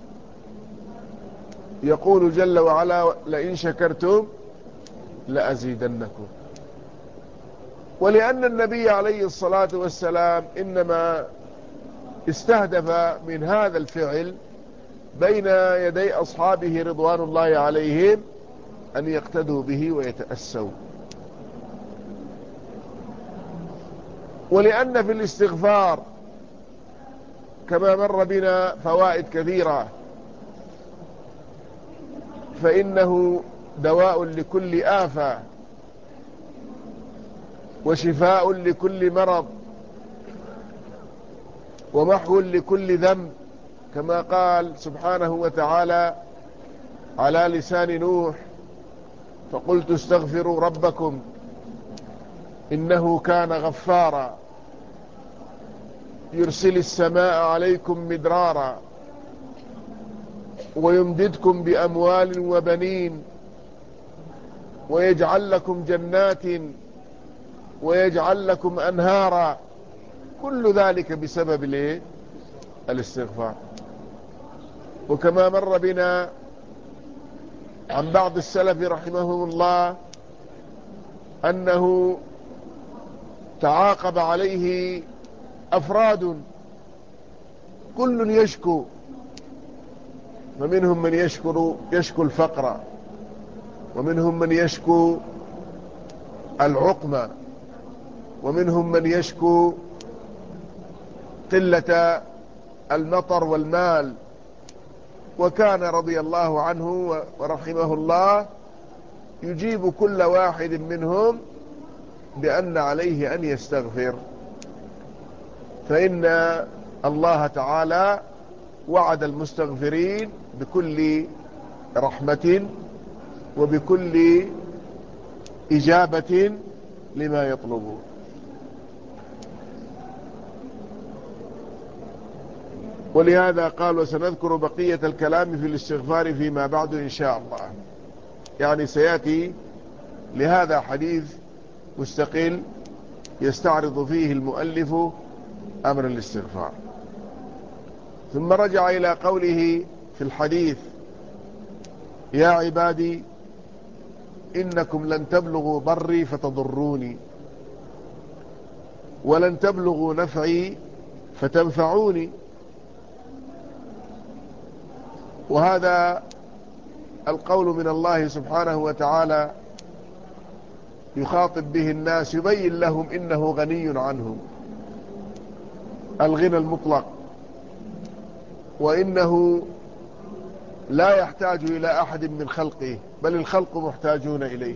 يقول جل وعلا لئن شكرتم لأزيدنكم. ولأن النبي عليه الصلاة والسلام إنما استهدف من هذا الفعل بين يدي أصحابه رضوان الله عليهم أن يقتدوا به ويتأسوا. ولأن في الاستغفار كما مر بنا فوائد كثيرة، فإنه دواء لكل آفة وشفاء لكل مرض ومحو لكل ذنب، كما قال سبحانه وتعالى على لسان نوح فقلت استغفروا ربكم إنه كان غفارا يرسل السماء عليكم مدرارا ويمددكم بأموال وبنين ويجعل لكم جنات ويجعل لكم أنهارا، كل ذلك بسبب الايه؟ الاستغفار. وكما مر بنا عن بعض السلف رحمهم الله أنه تعاقب عليه أفراد كل يشكو، فمنهم من يشكو يشكو الفقر، ومنهم من يشكو العقم، ومنهم من يشكو قلة المطر والمال. وكان رضي الله عنه ورحمه الله يجيب كل واحد منهم بأن عليه أن يستغفر، فإن الله تعالى وعد المستغفرين بكل رحمة وبكل إجابة لما يطلبون. ولهذا قال وسنذكر بقية الكلام في الاستغفار فيما بعد إن شاء الله، يعني سيأتي لهذا حديث مستقل يستعرض فيه المؤلف أمر الاستغفار. ثم رجع إلى قوله في الحديث يا عبادي إنكم لن تبلغوا ضري فتضروني ولن تبلغوا نفعي فتنفعوني. وهذا القول من الله سبحانه وتعالى يخاطب به الناس، يبين لهم إنه غني عنهم الغنى المطلق، وإنه لا يحتاج إلى أحد من خلقه، بل الخلق محتاجون إليه.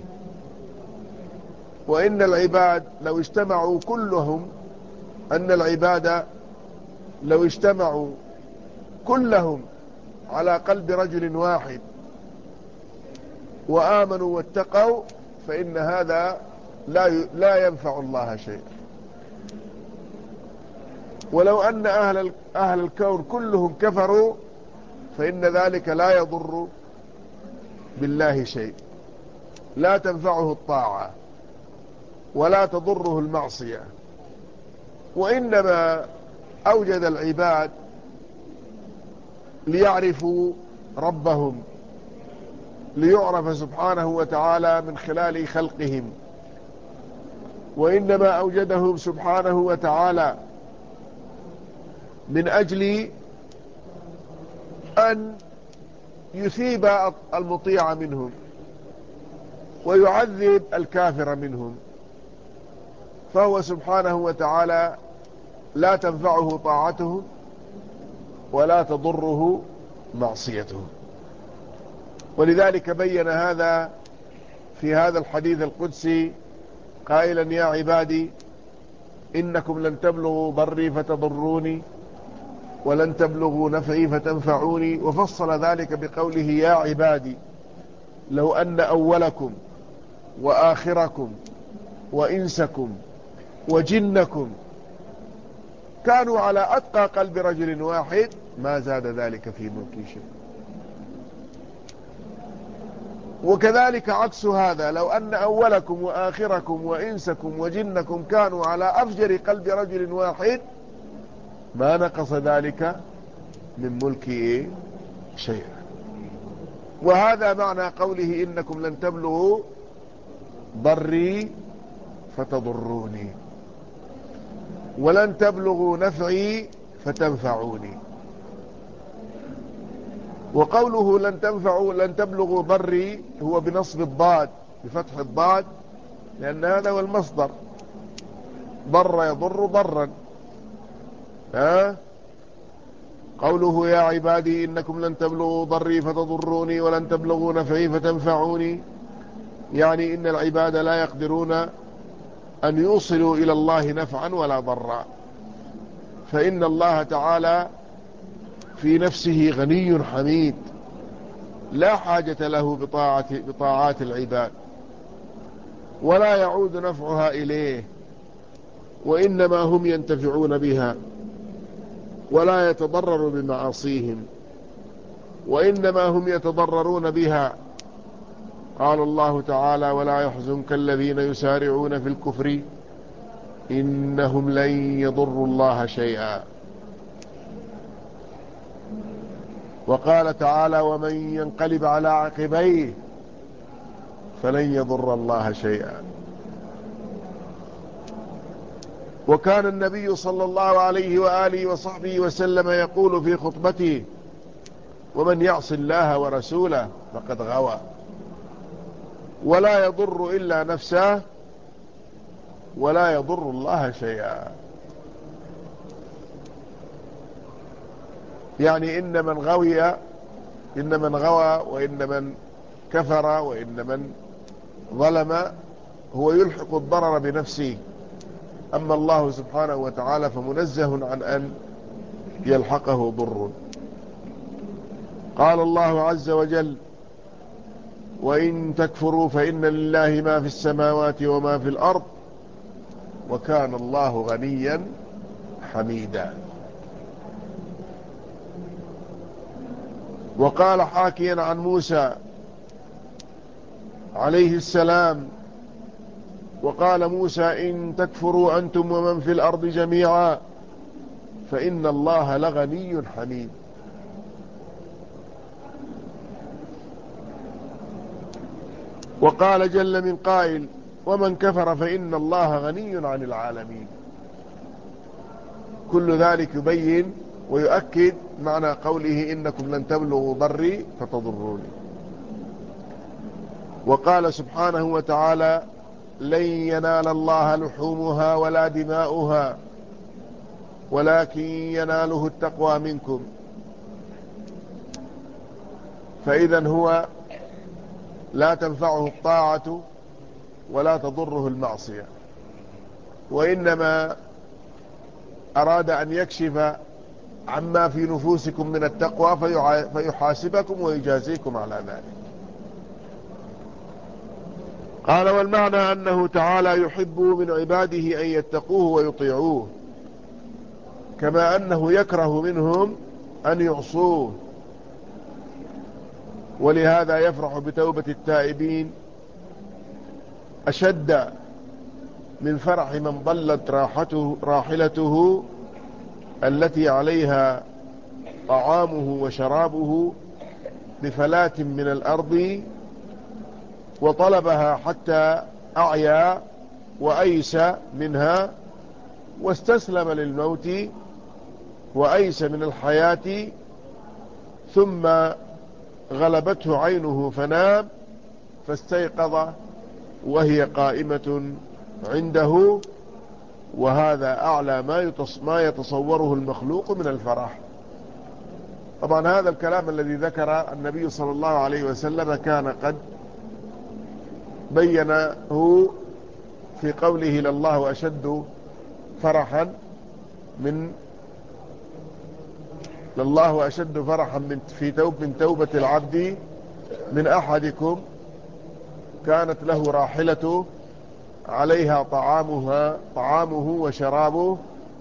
وإن العباد لو اجتمعوا كلهم أن العباد لو اجتمعوا كلهم على قلب رجل واحد وآمنوا واتقوا فإن هذا لا لا ينفع الله شيئا. ولو أن أهل أهل الكون كلهم كفروا فإن ذلك لا يضر بالله شيء، لا تنفعه الطاعة ولا تضره المعصية، وإنما أوجد العباد ليعرفوا ربهم، ليعرف سبحانه وتعالى من خلال خلقهم، وإنما أوجدهم سبحانه وتعالى من أجل أن يثيب المطيع منهم ويعذب الكافر منهم. فهو سبحانه وتعالى لا تنفعه طاعته ولا تضره معصيته. ولذلك بين هذا في هذا الحديث القدسي قائلا: يا عبادي إنكم لن تبلغوا ضري فتضروني ولن تبلغوا نفعي فتنفعوني. وفصل ذلك بقوله: يا عبادي لو أن أولكم وآخركم وإنسكم وجنكم كانوا على أتقى قلب رجل واحد ما زاد ذلك في ملكي شيء. وكذلك عكس هذا: لو أن أولكم وآخركم وإنسكم وجنكم كانوا على أفجر قلب رجل واحد ما نقص ذلك من ملكي شيئا. وهذا معنى قوله: إنكم لن تبلغوا ضري فتضروني ولن تبلغوا نفعي فتنفعوني. وقوله لن تنفعوا لن تبلغوا ضري هو بنصب الضاد بفتح الضاد، لأن هذا هو المصدر، ضر يضر ضرا. ها قوله: يا عبادي إنكم لن تبلغوا ضري فتضروني ولن تبلغوا نفعي فتنفعوني، يعني إن العباد لا يقدرون أن يوصلوا إلى الله نفعا ولا ضرا، فإن الله تعالى في نفسه غني حميد لا حاجة له بطاعة بطاعات العباد، ولا يعود نفعها إليه، وإنما هم ينتفعون بها ولا يتضرر بمعاصيهم، وإنما هم يتضررون بها. قال الله تعالى: ولا يحزنك الذين يسارعون في الكفر إنهم لن يضروا الله شيئا. وقال تعالى: ومن ينقلب على عقبيه فلن يضر الله شيئا. وكان النبي صلى الله عليه وآله وصحبه وسلم يقول في خطبته: ومن يعص الله ورسوله فقد غوى ولا يضر إلا نفسه ولا يضر الله شيئا. يعني إن من غوي إن من غوى وإن من كفر وإن من ظلم هو يلحق الضرر بنفسه، أما الله سبحانه وتعالى فمنزه عن أن يلحقه ضر. قال الله عز وجل: وإن تكفروا فإن لله ما في السماوات وما في الأرض وكان الله غنيا حميدا. وقال حاكيا عن موسى عليه السلام: وقال موسى إن تكفروا أنتم ومن في الأرض جميعا فإن الله لغني حميد. وقال جل من قائل: ومن كفر فإن الله غني عن العالمين. كل ذلك يبين ويؤكد معنى قوله: إنكم لن تبلغوا ضري فتضروني. وقال سبحانه وتعالى: لن ينال الله لحومها ولا دماؤها ولكن يناله التقوى منكم. فإذا هو لا تنفعه الطاعة ولا تضره المعصية، وإنما أراد أن يكشف عما في نفوسكم من التقوى فيحاسبكم ويجازيكم على ذلك. قال: والمعنى أنه تعالى يحب من عباده أن يتقوه ولهذا يفرح بتوبة التائبين أشد من فرح من ضلت راحته راحلته التي عليها طعامه وشرابه بفلاة من الأرض وطلبها حتى أعيا وأيس منها واستسلم للموت وأيس من الحياة ثم غلبته عينه فنام فاستيقظ وهي قائمة عنده، وهذا أعلى ما ما يتصوره المخلوق من الفرح. طبعا هذا الكلام الذي ذكر النبي صلى الله عليه وسلم كان قد بينه في قوله لله أشد فرحا من لله أشد فرحا من في توب من توبة العبد من أحدكم كانت له راحلته عليها طعامها طعامه وشرابه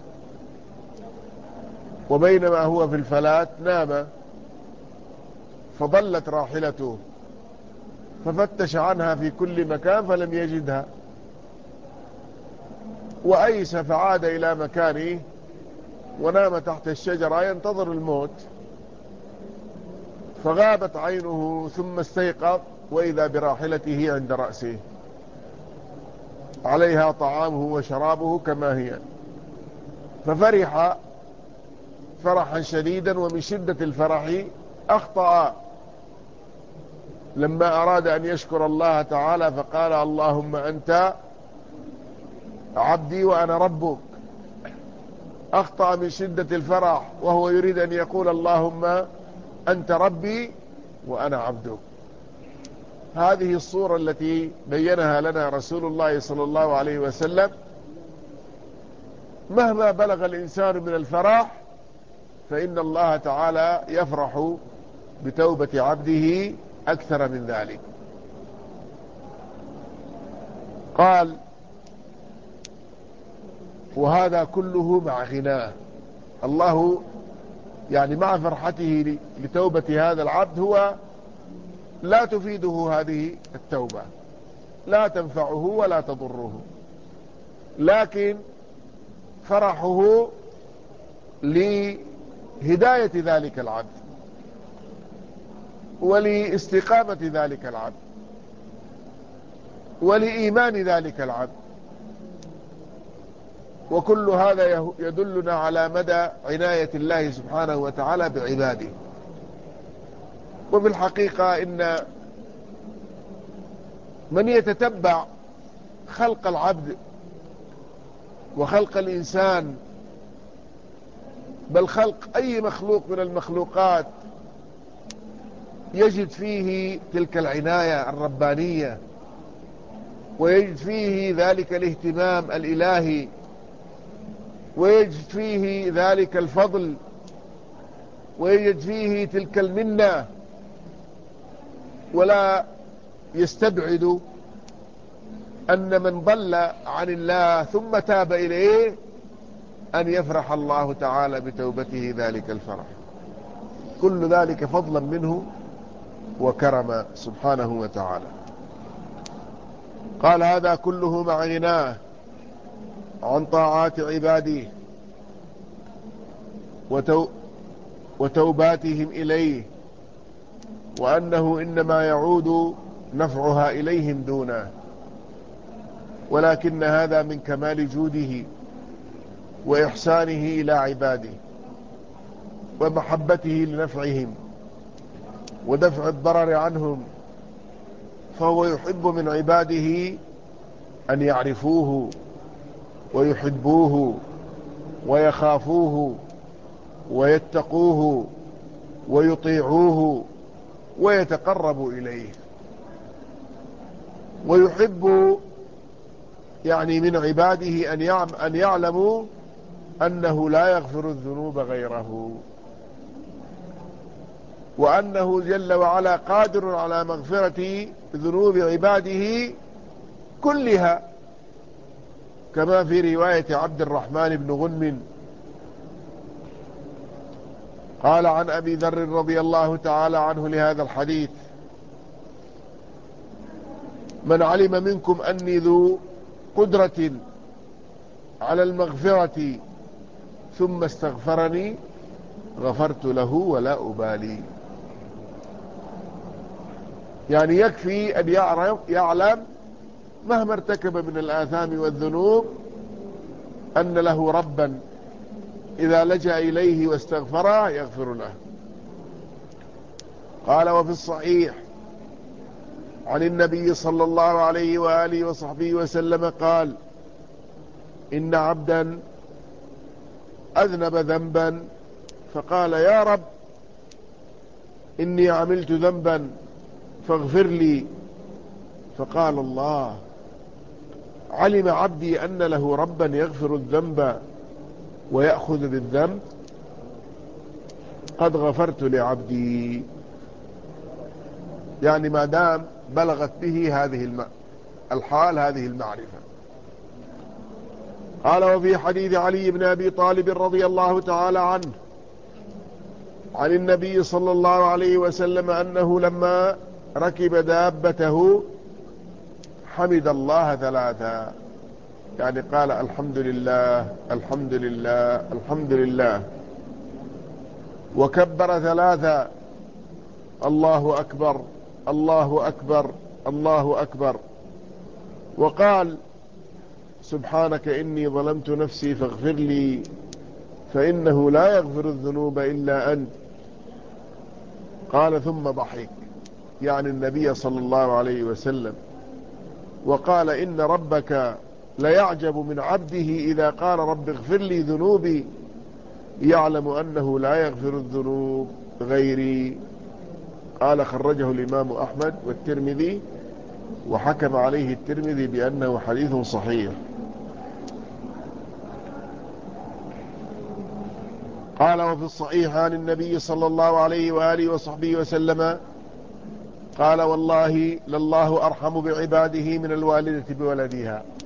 وبينما هو في الفلاة نام فضلت راحلته ففتش عنها في كل مكان فلم يجدها وأيس فعاد إلى مكانه ونام تحت الشجرة ينتظر الموت فغابت عينه ثم استيقظ وإذا براحلته عند رأسه عليها طعامه وشرابه كما هي، ففرح فرحا شديدا ومن شدة الفرح أخطأ لما أراد أن يشكر الله تعالى فقال اللهم أنت عبدي وأنا ربك. أخطأ من شدة الفرح وهو يريد أن يقول اللهم أنت ربي وأنا عبدك. هذه الصورة التي بينها لنا رسول الله صلى الله عليه وسلم. مهما بلغ الإنسان من الفرح فإن الله تعالى يفرح بتوبة عبده أكثر من ذلك. قال وهذا كله مع غناه. الله يعني مع فرحته لتوبة هذا العبد هو لا تفيده هذه التوبة، لا تنفعه ولا تضره، لكن فرحه لهداية ذلك العبد ولاستقامة ذلك العبد ولإيمان ذلك العبد، وكل هذا يدلنا على مدى عناية الله سبحانه وتعالى بعباده. وفي الحقيقة إن من يتتبع خلق العبد وخلق الإنسان بل خلق أي مخلوق من المخلوقات يجد فيه تلك العناية الربانية ويجد فيه ذلك الاهتمام الإلهي ويجد فيه ذلك الفضل ويجد فيه تلك المنة، ولا يستبعد أن من ضل عن الله ثم تاب إليه أن يفرح الله تعالى بتوبته ذلك الفرح. كل ذلك فضلا منه وكرما سبحانه وتعالى. قال هذا كله مع غناه عن طاعات عباده وتو وتوباتهم إليه، وأنه إنما يعود نفعها إليهم دونه، ولكن هذا من كمال جوده وإحسانه إلى عباده ومحبته لنفعهم ودفع الضرر عنهم، فهو يحب من عباده أن يعرفوه ويحبوه ويخافوه ويتقوه ويطيعوه ويتقربوا إليه. ويحب يعني من عباده أن يعلموا أنه لا يغفر الذنوب غيره، وأنه جل وعلا قادر على مغفرة ذنوب عباده كلها، كما في رواية عبد الرحمن بن غنم قال عن أبي ذر رضي الله تعالى عنه لهذا الحديث من علم منكم أني ذو قدرة على المغفرة ثم استغفرني غفرت له ولا أبالي. يعني يكفي أن يعلم مهما ارتكب من الآثام والذنوب أن له ربا إذا لجأ إليه واستغفره يغفر له. قال: وفي الصحيح عن النبي صلى الله عليه وآله وصحبه وسلم قال: إن عبدا أذنب ذنبا فقال: يا رب إني عملت ذنبا فاغفر لي. فقال الله: علم عبدي أن له ربا يغفر الذنب ويأخذ بالذنب، قد غفرت لعبدي. يعني ما دام بلغت به هذه الحال، هذه المعرفة. قال: وفي حديث علي بن أبي طالب رضي الله تعالى عنه عن النبي صلى الله عليه وسلم أنه لما ركب دابته حمد الله ثلاثا، يعني قال: الحمد لله الحمد لله الحمد لله، وكبر ثلاثا: الله أكبر الله أكبر الله أكبر، وقال: سبحانك إني ظلمت نفسي فاغفر لي فإنه لا يغفر الذنوب إلا أنت. قال: ثم ضحك، يعني النبي صلى الله عليه وسلم، وقال: إن ربك ليعجب من عبده إذا قال رب اغفر لي ذنوبي يعلم أنه لا يغفر الذنوب غيري. قال: خرجه الإمام أحمد والترمذي، وحكم عليه الترمذي بأنه حديث صحيح. قال: وفي الصحيح عن النبي صلى الله عليه وآله وصحبه وسلم قال: والله لله أرحم بعباده من الوالدة بولدها.